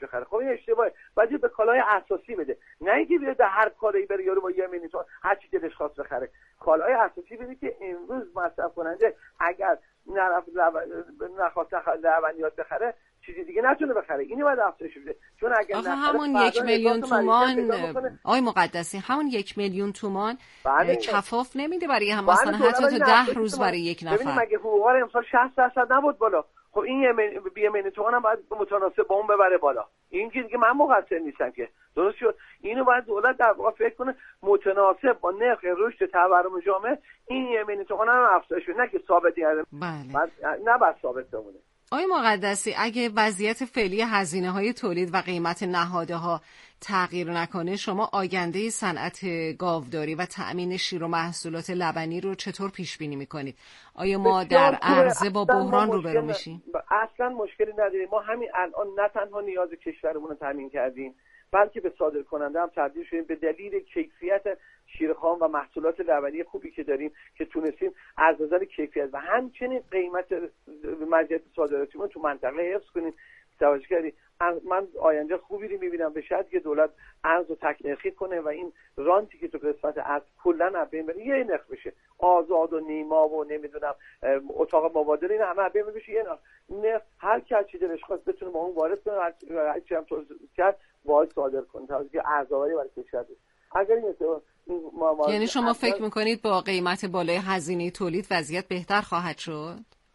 بخره. خب این اشتباهه. باید به کالای اساسی بده، نه اینکه بیاد هر کالایی بره یارو با 1 میلیون تومان هر چی دلش خواست بخره. کالای اساسی بده که امروز مصرف کننده اگر نخواست لبنیات بخره چیزی دیگه نتونه بخره. اینو باید افزایش بده، چون اگر آخه همون 1 میلیون تومان آقای مقدسی، همون 1 میلیون تومان کفاف نمیده برای هم مثلا حتی تا 10 روز برای یک نفر. ببینید مگه حقوق امسال 60% نبود بالا؟ خب این 1 میلیون تومان هم باید متناسب با اون ببره بالا. این که دیگه من مقصر نیستم که، درست شد. اینو باید دولت در واقع فکر کنه متناسب با نرخ رشد تورم جامعه این 1 میلیون تومان هم افزایش بده، نه که ثابت کرده. بله. نه بس ثابت بمونه. آقای مقدسی، اگه وضعیت فعلی هزینه‌های تولید و قیمت نهادها تغییر نکنه، شما آینده صنعت گاوداری و تأمین شیر و محصولات لبنی رو چطور پیش بینی می‌کنید؟ آیا ما در عرضه با بحران روبرو میشیم؟ اصلا مشکلی نداریم. ما همین الان نه تنها نیاز کشورمون رو تامین کردیم، بلکه به صادرکننده هم تبدیل شدیم به دلیل کیفیت شیرخام و محصولات لبنی خوبی که داریم که تونستیم از نظر کیفیت و همچنین قیمت مزیت صادراتیمون تو منطقه حفظ کنیم. توجه کردی؟ من آینده خوبی رو میبینم به شرطی که دولت ارز رو تکنرخی کنه و این رانتی که تو قسمت ارز کلا از بین بره، یه نرخ بشه. آزاد و نیما و نمیدونم اتاق مبادله این همه از بین بشه، یه نرخ هر کی چیزی دلش خواست بتونه با اون وارد کنه، هر چی هم توضیح کرد باید صادر کنه تا اینکه ارزآوری برای کشور بشه. اگر این یعنی شما فکر میکنید با قیمت بالای هزینه تولید وضعیت بهتر خواهد شد؟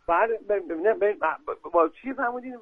با چی فهمیدین؟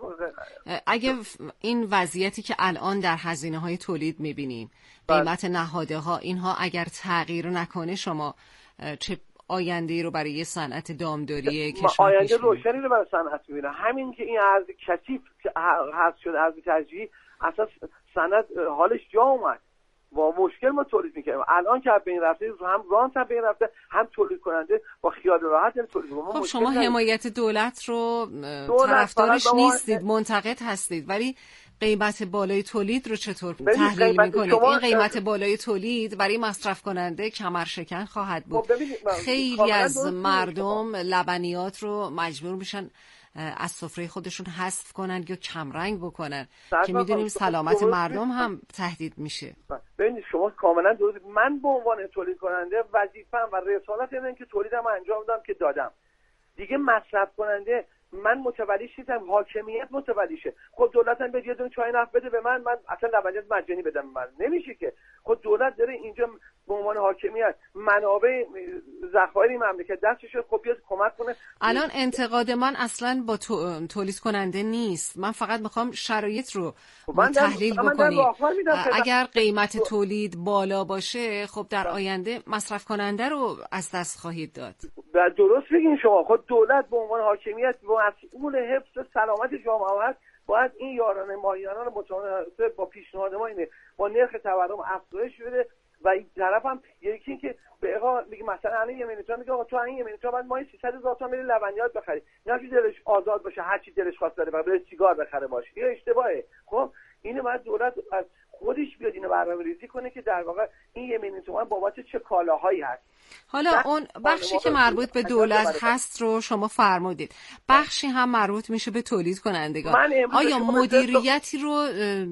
اگه این وضعیتی که الان در هزینه‌های تولید می‌بینیم، قیمت نهادها، اینها اگر تغییر نکنه، شما چه آینده‌ای رو برای صنعت دامداری کشور آینده روشنی رو برای صنعت می‌بینم. همین که این ارز کثیف که هست شد، ارز ترجیحی، اساس صنعت حالش جا اومد. با مشکل ما تولید می‌کردیم. الان که بین رفته، هم رانت هم بین رفته، هم تولید کننده با خیال راحت تولید کنه. خب شما حمایت دولت رو طرفدارش نیستید، منتقد هستید، ولی قیمت بالای تولید رو چطور تحلیل می‌کنید؟ این قیمت بالای تولید برای مصرف کننده کمرشکن خواهد بود. خیلی از مردم لبنیات رو مجبور میشن از سفره خودشون حذف کنن یا کمرنگ بکنن که میدونیم سلامت مردم هم تهدید میشه. ببینید شما کاملا درست. من به عنوان تولید کننده وظیفه‌ام و رسالت اینه که تولیدم انجام دادم که دادم. دیگه مصرف کننده من متولی شدم، حاکمیت متولی شه. خب دولت هم یه دونه چای نفت بده به من اصلا لبنیات مجانی بدم من نمیشه که. خب دولت داره اینجا به عنوان حاکمیت منابع ذخایر مملکت دستش، خب بیاد کمک کنه. الان انتقاد من اصلا با تولید کننده نیست، من فقط میخوام شرایط رو تحلیل بکنیم. اگر قیمت تولید بالا باشه، خب در آینده مصرف کننده رو از دست خواهید داد. درست بگین شما. خود دولت به عنوان حاکمیت مسئول حفظ سلامت جامعه است، باید این یارانه ماهیانه رو متناسب با پیشنهاد ما اینه با نرخ تورم افزایش بده. و این طرف هم یکی که به آقا میگه مثلا الان 1 میلیون تومان میگه آقا تو این 1 میلیون تومان بعد ما 300,000 تومان میلی لبنیات بخری، نه که دلش آزاد باشه هر چی دلش خواست بره بره سیگار بخره باشه. این اشتباهه. خب اینو باید دولت از خودش بیاد اینو برنامه‌ریزی کنه که در واقع این 1 میلیون تومان بابت چه کالاهایی هست. حالا اون بخشی که مربوط به دولت هست رو شما فرمودید، بخشی هم مربوط میشه به تولید کنندگان. آیا مدیریتی رو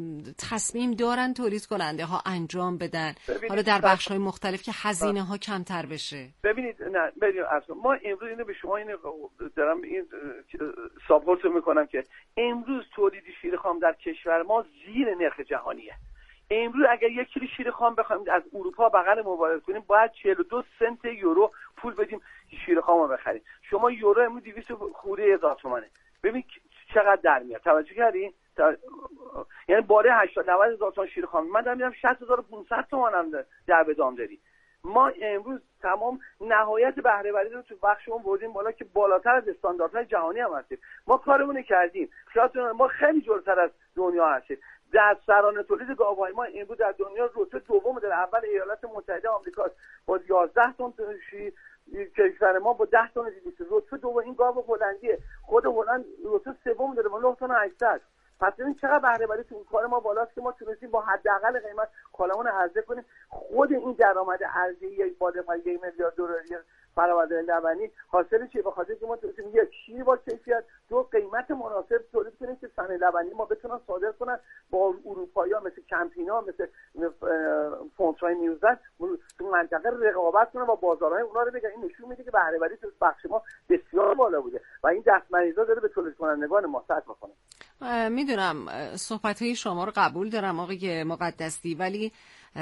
تصمیم دارن تولید کننده ها انجام بدن، حالا در بخش‌های مختلف که هزینه ها کمتر بشه؟ ببینید نه ببینید اصلا ما امروز اینو به شما اینو دارم این ساپورت میکنم که امروز تولید شیرخام در کشور ما زیر نرخ جهانیه. امروز اگر 1 کیلو شیر خام بخوایم از اروپا بغل مبارزه کنیم باید 42 سنت یورو پول بدیم شیر خام رو بخریم. شما یورو امروز 200 خورده هزار تومانه. ببین چقدر در میاد. توجه کردین؟ یعنی بالای 80 90 هزار تومان شیر خام من دارم میگم 60500 تومان هم در بدام داری. ما امروز تمام نهایت بهره وری رو تو بخشمون بردیم بالا که بالاتر از استانداردهای جهانی هم هستیم. ما کارمون کردیم. خاطر ما خیلی جلوتر از دنیا هستیم. در سرانه تولید گاوهای ما امروز در دنیا رتبه دوم در اول ایالات متحده آمریکا با 11 تن شیر، کشور ما با 10 تن 200. رتبه دوم این گاو هلندیه. خود هلند رتبه سوم داره با 9 تن 800. پس این چقدر بهره وری تو کار ما بالاست که ما تونستیم با حداقل قیمت کالامون رو عرضه کنیم. خود این درآمد ارزی بالغ بر 1 میلیارد دلاری فرآورده لبنی حاصل چیه؟ به خاطر اینکه ما تونستیم یک شیر با کیفیت، دو قیمت مناسب تولید کنیم که صنایع لبنی ما بتونن صادر کنن با اروپایی‌ها مثل کمپینا، مثل فونتراین نیوزلند تو منطقه رقابت کنن با بازارهای اونها رو بگن. این نشون میده که بهره وری تو بخش ما بسیار بالا بوده و این دستمزدها داره به تولید کنندگان ما سرکوب می‌کنه. میدونم صحبت‌های شما رو قبول دارم آقای مقدسی، ولی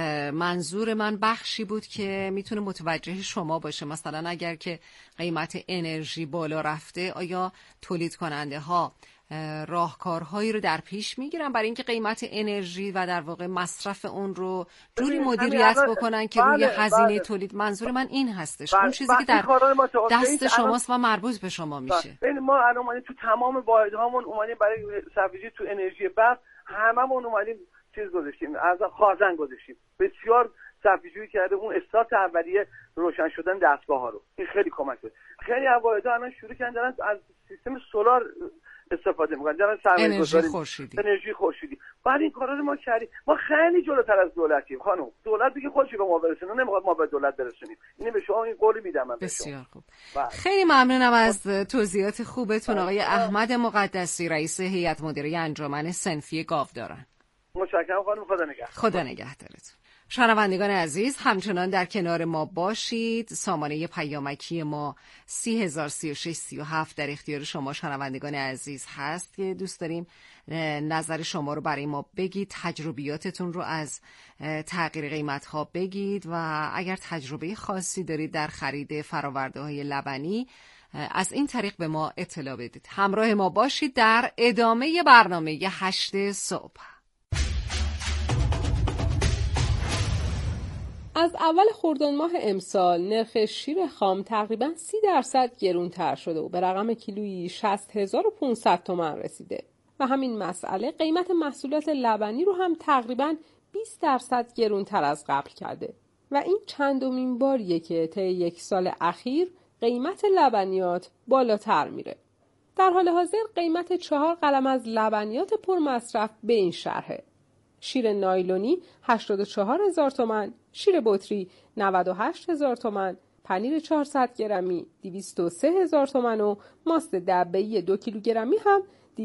منظور من بخشی بود که میتونه متوجه شما باشه. مثلا اگر که قیمت انرژی بالا رفته، آیا تولید کننده ها راهکارهایی رو در پیش میگیرن برای اینکه قیمت انرژی و در واقع مصرف اون رو جوری مدیریت بکنن که روی هزینه تولید؟ منظور من این هستش. اون چیزی که در دست شماست و مربوط به شما میشه. ما الان تو تمام واحدهامون اومدیم برای صرفه‌جویی تو انرژی برق هممون اومدیم چیز گذاشتیم، از خازن گذاشتیم. بسیار صرفه‌جویی کرده اون استارت اولیه روشن شدن دستگاه‌ها رو. این خیلی کمک کرد. خیلی واحدها الان شروع کردن دارن از سیستم سولار استفاده می‌کنن، دارن سرمایه‌گذاری انرژی خورشیدی. بعد این کارا رو ما کردیم. ما خیلی جلوتر از دولتیم خانم. دولت دیگه خودش به ما برسونه، نمیخواد ما به دولت برسونیم. اینو به شما این قول میدم من. بسیار خوب. خیلی ممنونم از توضیحات خوبتون آقای احمد مقدسی، رئیس هیئت مدیره انجمن صنفی گاوداران. متشکرم خانم. خدا نگهدارتون. شنوندگان عزیز، همچنان در کنار ما باشید. سامانه پیامکی ما 303637 در اختیار شما شنوندگان عزیز هست که دوست داریم نظر شما رو برای ما بگید، تجربیاتتون رو از تغییر قیمت ها بگید و اگر تجربه خاصی دارید در خرید فراورده های لبنی از این طریق به ما اطلاع بدید. همراه ما باشید در ادامه برنامه 8 صبح. از اول خرداد ماه امسال نرخ شیر خام تقریباً 30% گرونتر شده و به رقم کیلویی 60500 تومان رسیده و همین مسئله قیمت محصولات لبنی رو هم تقریباً 20% گرونتر از قبل کرده و این چندمین باریه که طی 1 سال اخیر قیمت لبنیات بالاتر میره. در حال حاضر قیمت 4 قلم از لبنیات پرمصرف به این شرحه: شیر نایلونی 84000 تومان، شیر بطری 98000 تومان، پنیر 400 گرمی 203000 تومان و ماست دبه‌ای 2 کیلوگرمی هم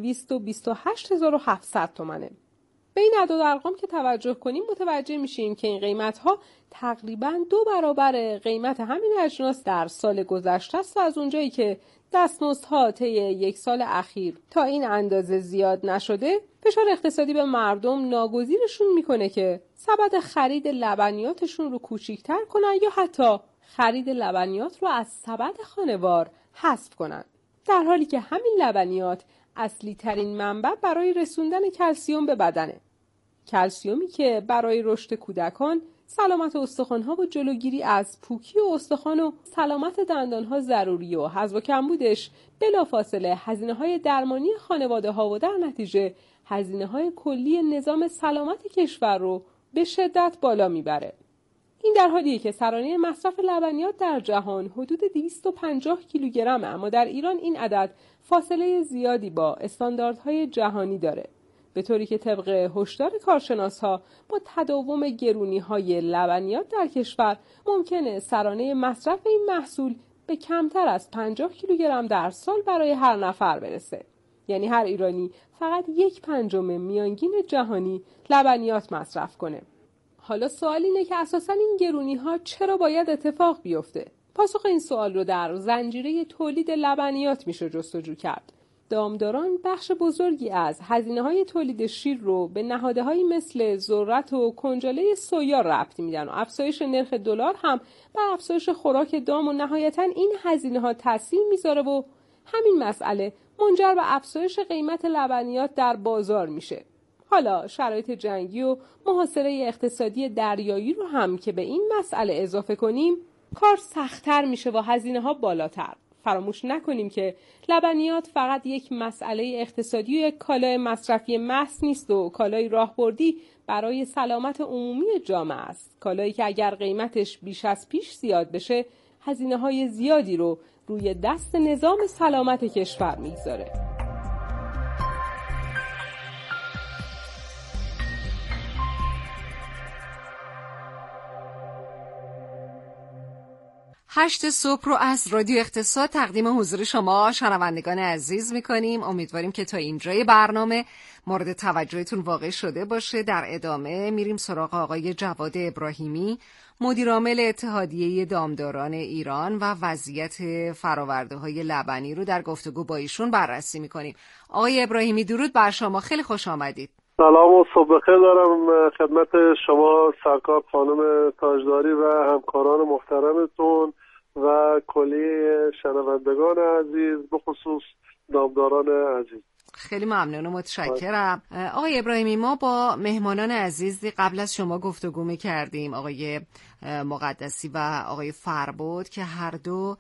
228700 تومانه. به این اعداد و ارقام که توجه کنیم متوجه میشیم که این قیمت‌ها تقریباً 2 برابر قیمت همین اجناس در سال گذشته است و از اونجایی که دستمزدها طی 1 سال اخیر تا این اندازه زیاد نشده، فشار اقتصادی به مردم ناگزیرشون میکنه که سبد خرید لبنیاتشون رو کوچیک‌تر کنن یا حتی خرید لبنیات رو از سبد خانوار حذف کنن، در حالی که همین لبنیات اصلی ترین منبع برای رسوندن کلسیم به بدنه. کلسیمی که برای رشد کودکان، سلامت استخوان‌ها و جلوگیری از پوکی و استخوان و سلامت دندان‌ها ضروری و حذف و کمبودش بلافاصله هزینه‌های درمانی خانواده‌ها و در نتیجه هزینه‌های کلی نظام سلامت کشور رو به شدت بالا میبره. این در حالیه که سرانه مصرف لبنیات در جهان حدود 250 کیلوگرمه، اما در ایران این عدد فاصله زیادی با استانداردهای جهانی داره، به طوری که طبق هشدار کارشناس‌ها با تداوم گرونی‌های لبنیات در کشور ممکنه سرانه مصرف این محصول به کمتر از 50 کیلوگرم در سال برای هر نفر برسه. یعنی هر ایرانی فقط 1/5 میانگین جهانی لبنیات مصرف کنه. حالا سوال اینه که اساساً این گرونی‌ها چرا باید اتفاق بیفته؟ پاسخ این سوال رو در زنجیره تولید لبنیات میشه جستجو کرد. دامداران بخش بزرگی از هزینه‌های تولید شیر رو به نهاده‌هایی مثل ذرت و کنجاله سویا ربط میدن و افزایش نرخ دلار هم بر افزایش خوراک دام و نهایتاً این هزینه‌ها تاثیر میذاره و همین مسئله منجر به افزایش قیمت لبنیات در بازار میشه. حالا شرایط جنگی و محاصره اقتصادی دریایی رو هم که به این مسئله اضافه کنیم، کار سخت‌تر میشه و هزینه‌ها بالاتر. فراموش نکنیم که لبنیات فقط یک مسئله اقتصادی و یک کالای مصرفی محض نیست و کالای راهبردی برای سلامت عمومی جامعه است. کالایی که اگر قیمتش بیش از پیش زیاد بشه، هزینه‌های زیادی رو روی دست نظام سلامت کشور میگذاره. 8 صبح رو از رادیو اقتصاد تقدیم حضور شما شنوندگان عزیز میکنیم. امیدواریم که تا اینجای برنامه مورد توجهتون واقع شده باشه. در ادامه میریم سراغ آقای جواد ابراهیمی، مدیرعامل اتحادیه دامداران ایران و وضعیت فرآورده‌های لبنی رو در گفتگو با ایشون بررسی میکنیم. آقای ابراهیمی درود بر شما، خیلی خوش آمدید. سلام و صبح بخیر دارم خدمت شما سرکار خانم تاجداری و همکاران محترمتون و کلی شنوندگان عزیز، به خصوص دامداران عزیز. خیلی ممنون و متشکرم. آقای ابراهیمی، ما با مهمانان عزیزی قبل از شما گفتگو می‌کردیم، آقای مقدسی و آقای فربود، که هر دو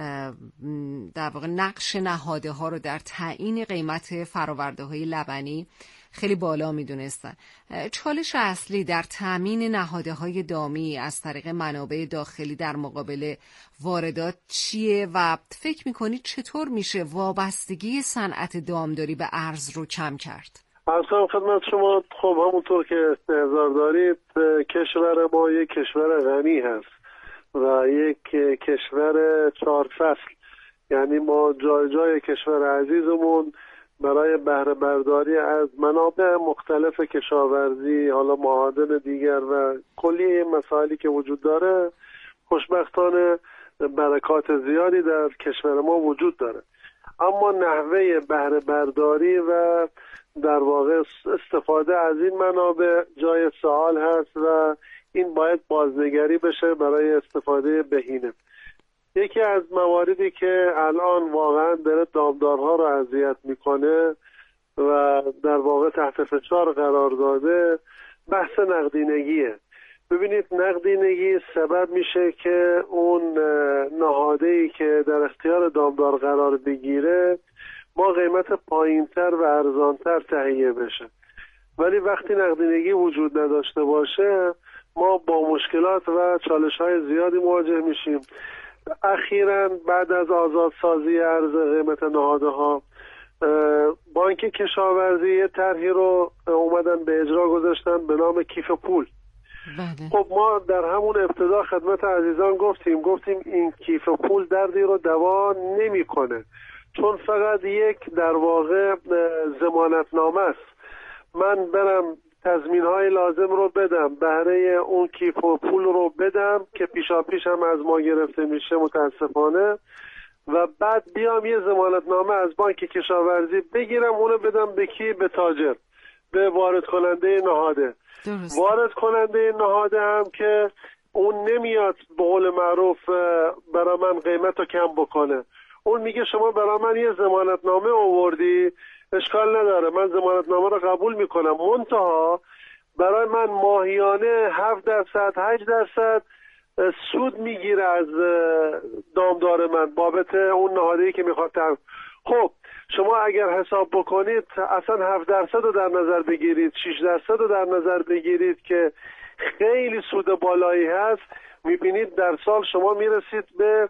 در واقع نقش نهاده ها رو در تعیین قیمت فرآورده های لبنی خیلی بالا میدونستن. چالش اصلی در تامین نهاده های دامی از طریق منابع داخلی در مقابل واردات چیه و فکر میکنید چطور میشه وابستگی صنعت دامداری به ارز رو کم کرد؟ اصلا خدمت شما، خب همونطور که استحضار دارید، کشور ما یک کشور غنی هست و یک کشور 4 فصل، یعنی ما جای جای کشور عزیزمون برای بهره برداری از منابع مختلف کشاورزی، حالا معادن دیگر و کلی مسائلی که وجود داره، خوشبختانه برکات زیادی در کشور ما وجود داره. اما نحوه بهره برداری و در واقع استفاده از این منابع جای سوال هست و این باید بازنگری بشه برای استفاده بهینه. یکی از مواردی که الان واقعا داره دامدارها رو اذیت میکنه و در واقع تحت فشار قرار داده، بحث نقدینگیه. ببینید، نقدینگی سبب میشه که اون نهاده‌ای که در اختیار دامدار قرار بگیره با قیمت پایینتر و ارزانتر تهیه بشه، ولی وقتی نقدینگی وجود نداشته باشه ما با مشکلات و چالش‌های زیادی مواجه میشیم. اخیراً بعد از آزادسازی ارز قیمت نهادها، بانک کشاورزی یه طرحی رو اومدن به اجرا گذاشتن به نام کیف پول. خب ما در همون ابتدا خدمت عزیزان گفتیم این کیف پول دردی رو دوا نمی‌کنه، چون فقط یک در واقع ضمانتنامه است. من برم تضمین‌های لازم رو بدم، بهره اون کیف و پول رو بدم که پیشاپیش هم از ما گرفته میشه متاسفانه، و بعد بیام یه ضمانتنامه از بانک کشاورزی بگیرم، اونو بدم به کی؟ به تاجر، به وارد کننده نهاده. درست. وارد کننده نهاده هم که اون نمیاد به قول معروف برای من قیمت رو کم بکنه، اون میگه شما برای من یه ضمانتنامه آوردی، اشکال نداره، من ضمانتنامه رو قبول میکنم، منتها برای من ماهیانه 7% 8% سود میگیره از دامدار من بابت اون نهاده‌ای که میخواد. خب شما اگر حساب بکنید اصلا 7% رو در نظر بگیرید، 6% رو در نظر بگیرید که خیلی سود بالایی هست، میبینید در سال شما میرسید به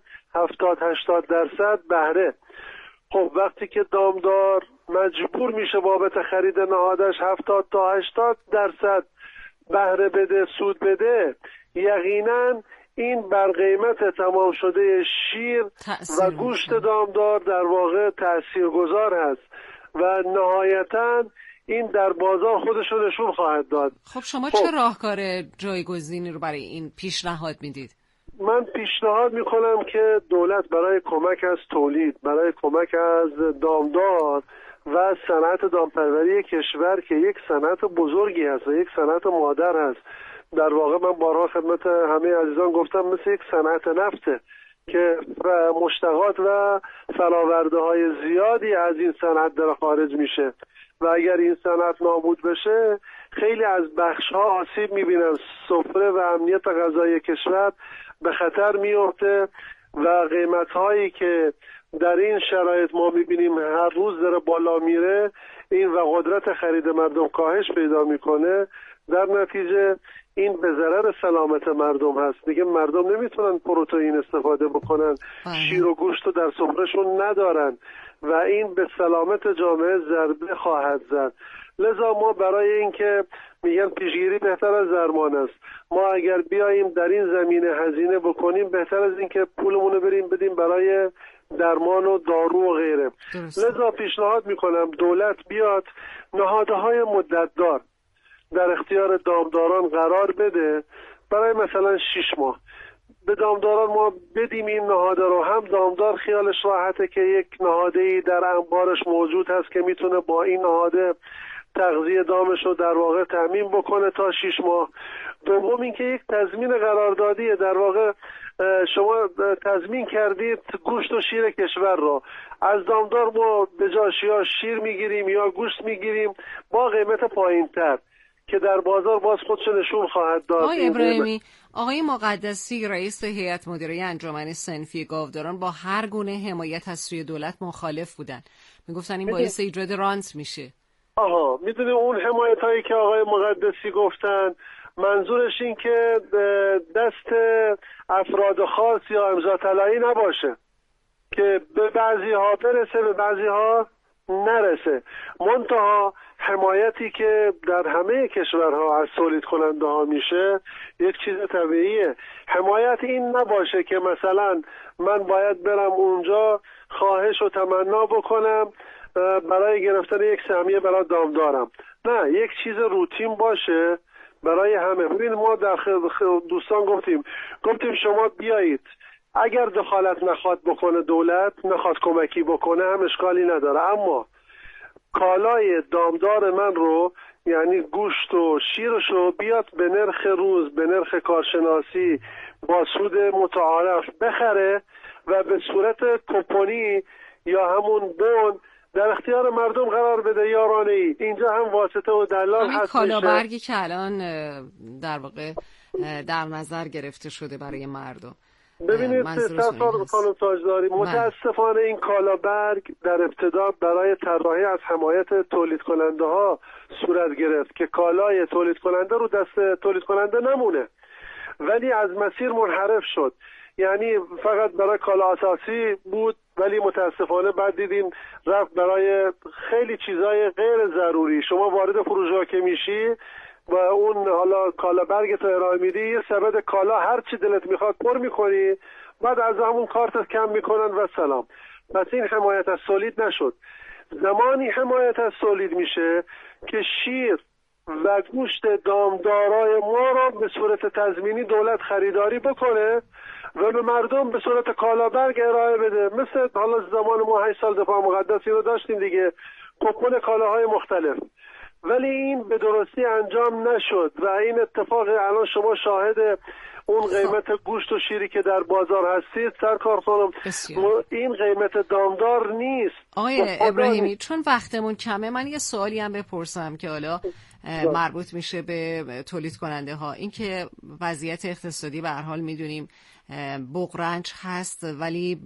70-80% بهره. خب وقتی که دامدار مجبور میشه بابت خرید نهادش 70 تا 80% بهره بده، سود بده، یقینا این بر قیمت تمام شده شیر و گوشت دامدار در واقع تاثیرگذار هست و نهایتاً این در بازار خودشو نشون خواهد داد. خب شما چه راهکار جایگزینی رو برای این پیشنهاد میدید؟ من پیشنهاد میکنم که دولت برای کمک از تولید، برای کمک از دامدار و صنعت دامپروری کشور که یک صنعت بزرگی هست و یک صنعت مادر هست، در واقع من بارها خدمت همه عزیزان گفتم مثل یک صنعت نفته که مشتقات و فراورده های زیادی از این صنعت در خارج میشه و اگر این صنعت نابود بشه خیلی از بخش ها آسیب میبینن، سفره و امنیت غذایی کشور به خطر میفته و قیمت هایی که در این شرایط ما میبینیم هر روز داره بالا میره این و قدرت خرید مردم کاهش پیدا میکنه، در نتیجه این به ضرر سلامت مردم هست. دیگه مردم نمیتونن پروتئین استفاده بکنن، شیر و گوشت رو در سفرهشون ندارن و این به سلامت جامعه ضربه خواهد زد. لذا ما برای اینکه میگن پیشگیری بهتر از درمان است. ما اگر بیاییم در این زمینه هزینه بکنیم بهتر از این که پولمون رو بدیم برای درمان و دارو و غیره. لذا پیشنهاد میکنم دولت بیاد نهادهای مدتدار در اختیار دامداران قرار بده، برای مثلا 6 ماه به دامداران ما بدیم این نهاده رو. هم دامدار خیالش راحته که یک نهاده‌ای در انبارش موجود هست که میتونه با این نهاده تغذیه دامش رو در واقع تامین بکنه تا 6 ماه. دوم اینکه یک تضمین قراردادیه، در واقع شما تضمین کردید گوشت و شیر کشور رو، از دامدار ما به جاش یا شیر میگیریم یا گوشت میگیریم با قیمت پایین‌تر که در بازار باز خودش نشون خواهد داد. آقای ابراهیمی، آقای مقدسی رئیس هیئت مدیره انجمن صنفی گاوداران با هر گونه حمایت از سوی دولت مخالف بودن، میگفتن این باعث ایجاد رانت میشه. میدونی اون حمایت هایی که آقای مقدسی گفتن منظورش این که دست افراد خاص یا امضا طلایی نباشه که به بعضی ها برسه به بعضی ها نرسه. منتها حمایتی که در همه کشورها از تولید کننده ها میشه یک چیز طبیعیه. حمایت این نباشه که مثلا من باید برم اونجا خواهش و تمنا بکنم برای گرفتن یک سهمیه برای دامدارم. نه، یک چیز روتین باشه برای همه. ببین ما در دوستان گفتیم شما بیایید، اگر دخالت نخواد بکنه دولت، نخواد کمکی بکنه هم اشکالی نداره، اما کالای دامدار من رو یعنی گوشت و شیرشو بیاد به نرخ روز، به نرخ کارشناسی با سود متعارف بخره و به صورت کوپونی یا همون بون در اختیار مردم قرار بده یارانه‌ای. اینجا هم واسطه و دلال هست. کالابرگی که الان در واقع در نظر گرفته شده برای مردم. ببینید خانم تاجداری، متاسفانه این کالابرگ در ابتدا برای طراحی از حمایت تولید کننده ها صورت گرفت که کالای تولید کننده رو دست تولید کننده نمونه، ولی از مسیر منحرف شد. یعنی فقط برای کالا اساسی بود، ولی متاسفانه بعد دیدیم رفت برای خیلی چیزای غیر ضروری. شما وارد فروشگاه که میشی و اون حالا کالا برگ تو ارائه میدی، یه سبد کالا هر چی دلت میخواد پر میکنی، بعد از همون کارتت کم میکنن و سلام. پس این حمایت از تولید نشد. زمانی حمایت از تولید میشه که شیر و گوشت دامدارای ما رو به صورت تضمینی دولت خریداری بکنه و به مردم به صورت کالابرگ ارائه بده. مثل حالا زمان ما 8 سال دفاع مقدسی رو داشتیم دیگه، کوپن کالاهای مختلف، ولی این به درستی انجام نشد و این اتفاق الان شما شاهد اون قیمت گوشت و شیری که در بازار هستید سرکار خانم، این قیمت دامدار نیست. آقای ابراهیمی، چون وقتمون کمه، من یه سوالی هم بپرسم که حالا مربوط میشه به تولید کننده ها. این که وضعیت اقتصادی به هر حال میدونیم بغرنج هست، ولی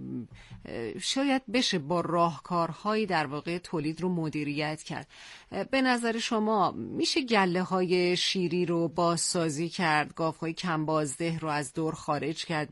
شاید بشه با راهکارهایی در واقع تولید رو مدیریت کرد. به نظر شما میشه گله های شیری رو بازسازی کرد، گاوهای کم بازده رو از دور خارج کرد،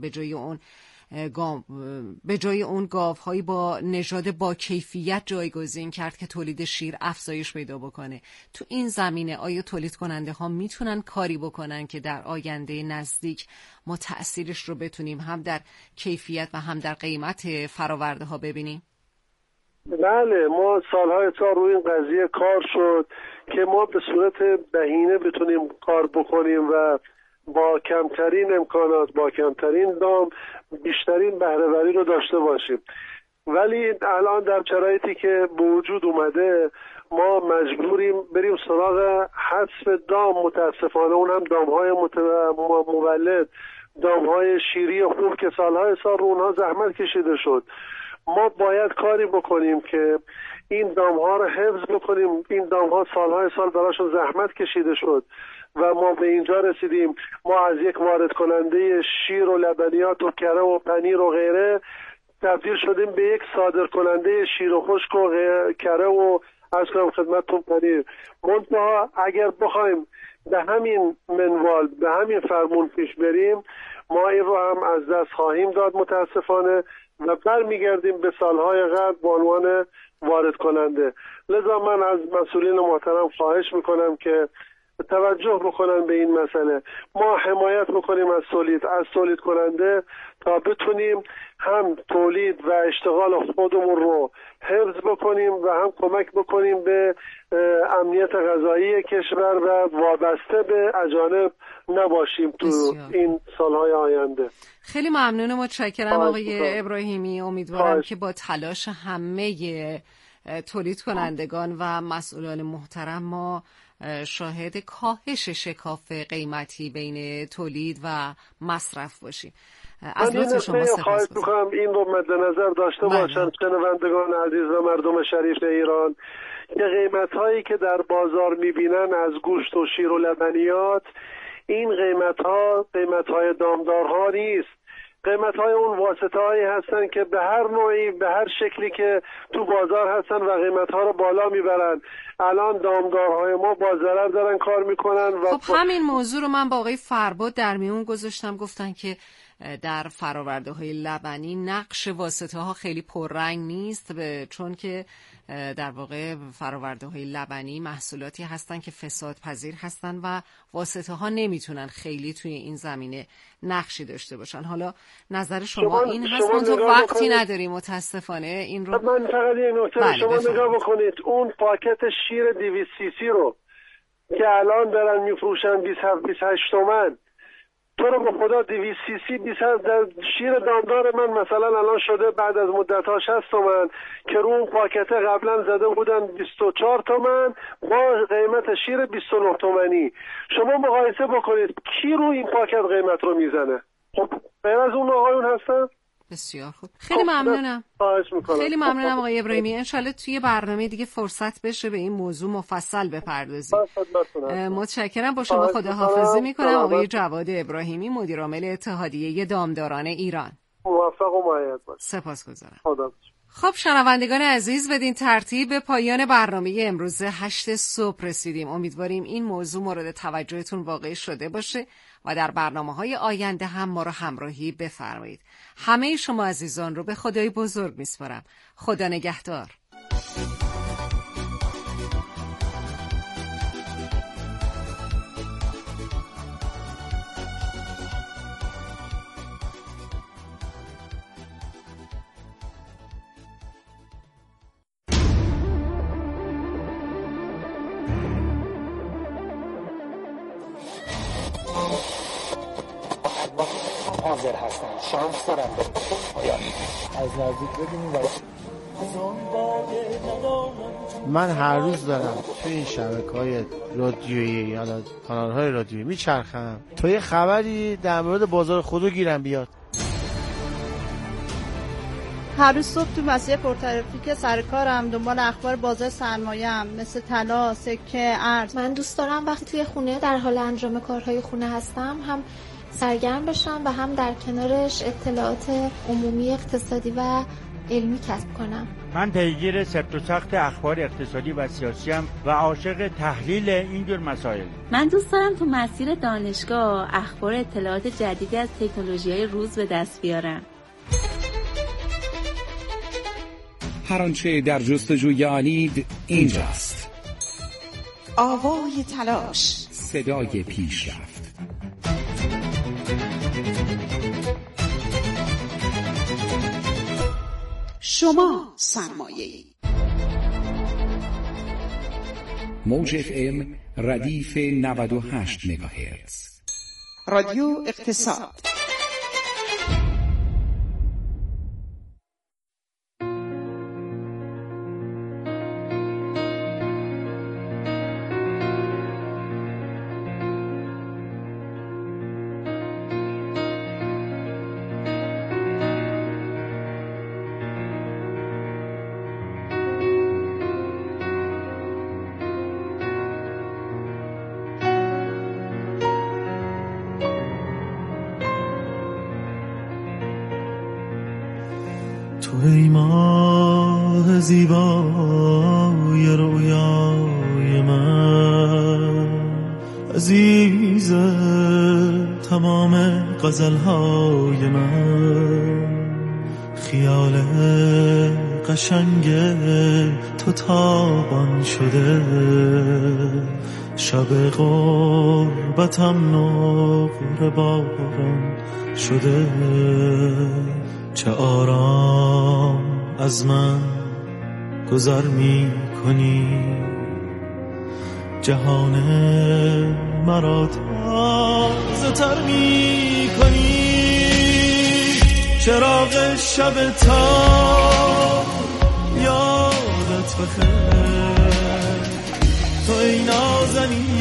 به جای اون گاوهایی با نژاد با کیفیت جایگزین کرد که تولید شیر افزایش پیدا بکنه؟ تو این زمینه آیا تولید کننده ها میتونن کاری بکنن که در آینده نزدیک ما تأثیرش رو بتونیم هم در کیفیت و هم در قیمت فراورده ها ببینیم؟ بله، ما سالهای تا روی این قضیه کار شد که ما به صورت بهینه بتونیم کار بکنیم و با کمترین امکانات، با کمترین دام بیشترین بهره‌وری رو داشته باشیم. ولی الان در شرایطی که به وجود اومده ما مجبوریم بریم سراغ حذف دام. متاسفانه اون هم دام‌های مولد، دام‌های شیری خوب که سالهای سال رو اونها زحمت کشیده شد. ما باید کاری بکنیم که این دام‌ها رو حفظ بکنیم. این دام‌ها سالهای سال براشون زحمت کشیده شد و ما به اینجا رسیدیم. ما از یک وارد کننده شیر و لبنیات و کره و پنیر و غیره تبدیل شدیم به یک صادر کننده شیر و خشک و کره و از کنم خدمتتون پنیر. منتها اگر بخوایم به همین منوال، به همین فرمون پیش بریم، ما این رو هم از دست خواهیم داد متاسفانه و برمیگردیم به سالهای قبل به عنوان وارد کننده. لذا من از مسئولین محترم خواهش میکنم که توجه توجه بکنن به این مسئله. ما حمایت بکنیم از تولید کننده تا بتونیم هم تولید و اشتغال خودمون رو حفظ بکنیم و هم کمک بکنیم به امنیت غذایی کشور و وابسته به اجانب نباشیم تو این سالهای آینده. خیلی ممنونم، متشکرم آقای ابراهیمی. امیدوارم که با تلاش همه تولید کنندگان و مسئولان محترم ما شاهد کاهش شکاف قیمتی بین تولید و مصرف باشیم. از لطف شما خواهش می‌کنم این رو مد نظر داشته باشن شنوندگان عزیز و مردم شریف ایران که قیمت‌هایی که در بازار می‌بینن از گوشت و شیر و لبنیات، این قیمت‌های دامدارها نیست. قیمت‌های اون واسطه‌هایی هستن که به هر نوعی به هر شکلی که تو بازار هستن و قیمت‌ها رو بالا میبرن. الان دامدارهای ما با ضرر دارن کار میکنن و خب همین موضوع رو من با آقای فرباد در میون گذاشتم. گفتن که در فرآورده‌های لبنی نقش واسطه‌ها خیلی پررنگ نیست، چون که در واقع فرآورده‌های لبنی محصولاتی هستن که فساد پذیر هستن و واسطه‌ها نمیتونن خیلی توی این زمینه نقشی داشته باشن. حالا نظر شما این هست؟ من تو وقتی نداریم متاسفانه این رو. من فقط یه نکته شما نگاه بکنید، اون پاکت شیر 200 سی سی رو که الان دارن میفروشن 27-28 تومن، تو رو به خدا 200 سی سی 20 در شیر دامدار من مثلا الان شده بعد از مدت‌ها 60 تومن که رو اون پاکت قبلا زده بودن 24 تومن با قیمت شیر 29 تومنی. شما مقایسه بکنید کی رو این پاکت قیمت رو میزنه؟ خب غیر از اون آقایون هستن؟ بسیار خوب، خیلی ممنونم. خیلی ممنونم آقای ابراهیمی. انشالله توی برنامه دیگه فرصت بشه به این موضوع مفصل بپردازیم. متشکرم، با شما خداحافظی میکنم. آقای جواد ابراهیمی، مدیر عامل اتحادیه دامداران ایران. موفق و مؤید باشید. سپاسگزارم. خدا. خب شنوندگان عزیز، بدین ترتیب به پایان برنامه امروز 8 صبح رسیدیم. امیدواریم این موضوع مورد توجهتون واقع شده باشه و در برنامه‌های آینده هم ما رو همراهی بفرمایید. همه شما عزیزان رو به خدای بزرگ میسپارم. خدا نگهدار. حاضر هستم شانس دارم از نزدیک ببینیم. من هر روز دارم توی این شبکه‌های رادیویی یا کانال‌های رادیویی میچرخم تا یه خبری در مورد بازار خودرو گیرم بیاد. هر روز صبح تو مسیر پرترافیک سر کارم دنبال اخبار بازار سرمایه‌ام مثل طلا، سکه، ارز. من دوست دارم وقتی توی خونه در حال انجام کارهای خونه هستم هم سرگرم بشم و هم در کنارش اطلاعات عمومی اقتصادی و علمی کسب کنم. من پیگیر سفت و سخت اخبار اقتصادی و سیاسیم و عاشق تحلیل اینجور مسائل. من دوست دارم تو مسیر دانشگاه اخبار اطلاعات جدیدی از تکنولوژی‌های روز به دست بیارم. هر آنچه در جستجوی آنید اینجاست. آوای تلاش، صدای پیشرفت. شما سرمایه‌ای. موج FM ردیف 98 مگاهرتز. رادیو اقتصاد. ای ماه زیبای رویای من، عزیز تمام غزلهای من، خیال قشنگ تو تابان شده، شب غربتم نقره باران شده، چه آرام از من گذر می کنی، جهان مرا تازه تر می کنی. چراغ شب تا یادت بخیر، تو ای نازنین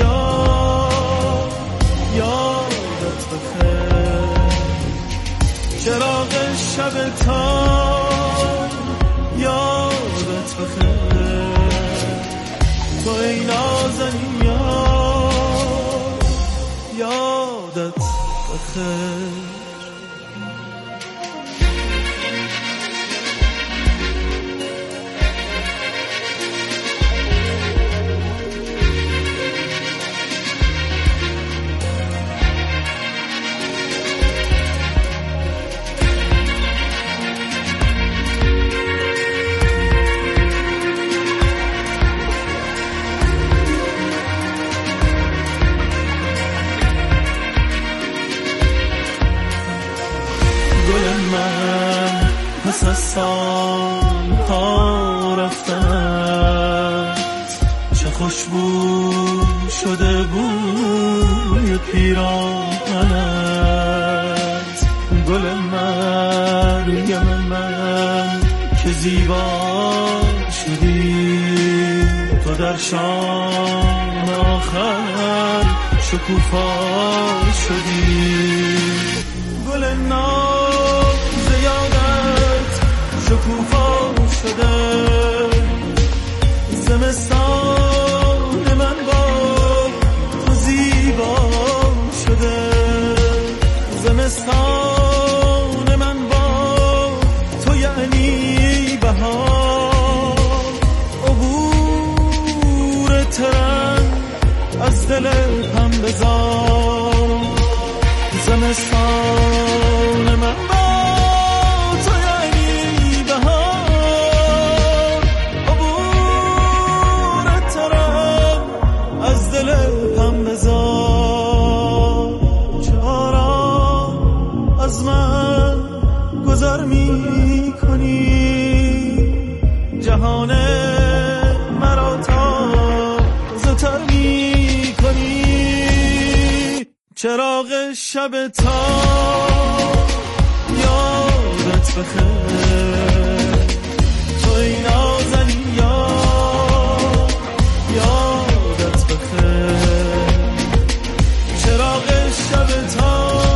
یادت بخیر. چراغ شب تا یادت بخیر، تو ای نازنین یادت بخیر. پس از سالها رفتن چه خوشبو شده بوی پیراهنت. گل مریم من که زیبا شدی، تو در شام آخر شکوفا شدی. گل ناز یادت شکوفا شده، زمستان من با تو زیبا شده. زمستان من با تو یعنی بهار، عبور ترن از دل هم بزار. زمستان من با تو یعنی بهار، عبور ترن از دل هم بزار. چرا از من گذر می کنی، جهان مرا تازه تر می کنی. چراغ شب تا یادت بخیر، تو ای نازنین یادت بخیر. چراغ شب تا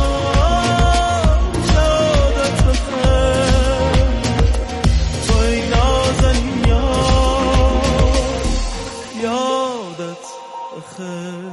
یادت بخیر، تو ای نازنین یادت بخیر.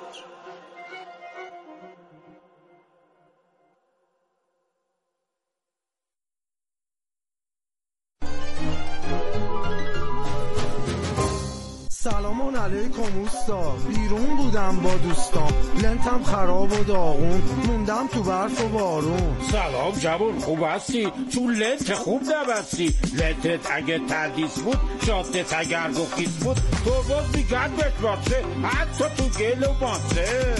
سلام علیکم اوستا، بیرون بودم با دوستان، لنتم خراب و داغون، موندم تو برف و بارون. سلام جوون، خوب هستی؟ چون لنت خوب نبستی. لنتت اگه تردیس بود، شاتت اگر گفیز بود، تو باز میگرد بهت باشه، حتی تو گل و ماسه.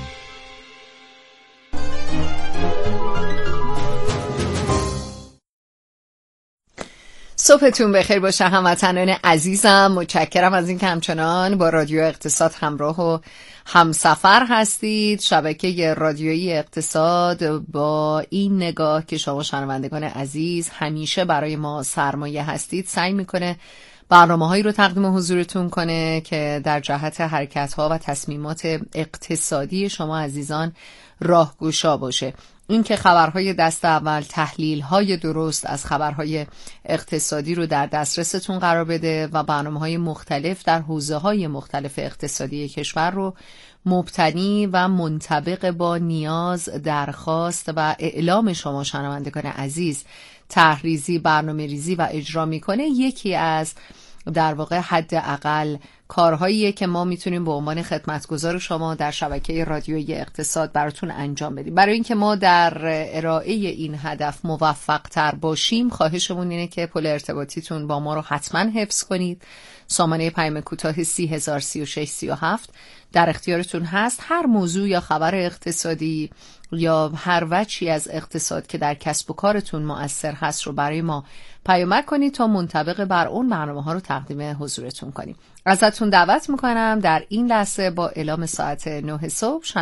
صبحتون بخیر باشه هموطنان عزیزم. متشکرم از این که همچنان با رادیو اقتصاد همراه و همسفر هستید. شبکه رادیویی اقتصاد با این نگاه که شما شنوندگان عزیز همیشه برای ما سرمایه هستید، سعی میکنه برنامه‌هایی رو تقدیم حضورتون کنه که در جهت حرکت‌ها و تصمیمات اقتصادی شما عزیزان راهگشا باشه. این که خبرهای دست اول، تحلیل‌های درست از خبرهای اقتصادی رو در دسترستون قرار بده و برنامه‌های مختلف در حوزه‌های مختلف اقتصادی کشور رو مبتنی و منطبق با نیاز، درخواست و اعلام شما شنوندگان عزیز طرح‌ریزی، برنامه‌ریزی و اجرا می‌کنه. یکی از در واقع حداقل کارهاییه که ما میتونیم به عنوان خدمتگزار شما در شبکه رادیویی اقتصاد براتون انجام بدیم. برای اینکه ما در ارائه این هدف موفق تر باشیم، خواهشمون اینه که پل ارتباطیتون با ما رو حتما حفظ کنید. سامانه پیام کوتاه 303637 در اختیارتون هست. هر موضوع یا خبر اقتصادی یا هر وجهی از اقتصاد که در کسب و کارتون مؤثر هست رو برای ما پیامک کنید تا منطبق بر اون برنامه ها رو تقدیم حضورتون کنیم. ازتون دعوت میکنم در این لحظه با اعلام ساعت 9 صبح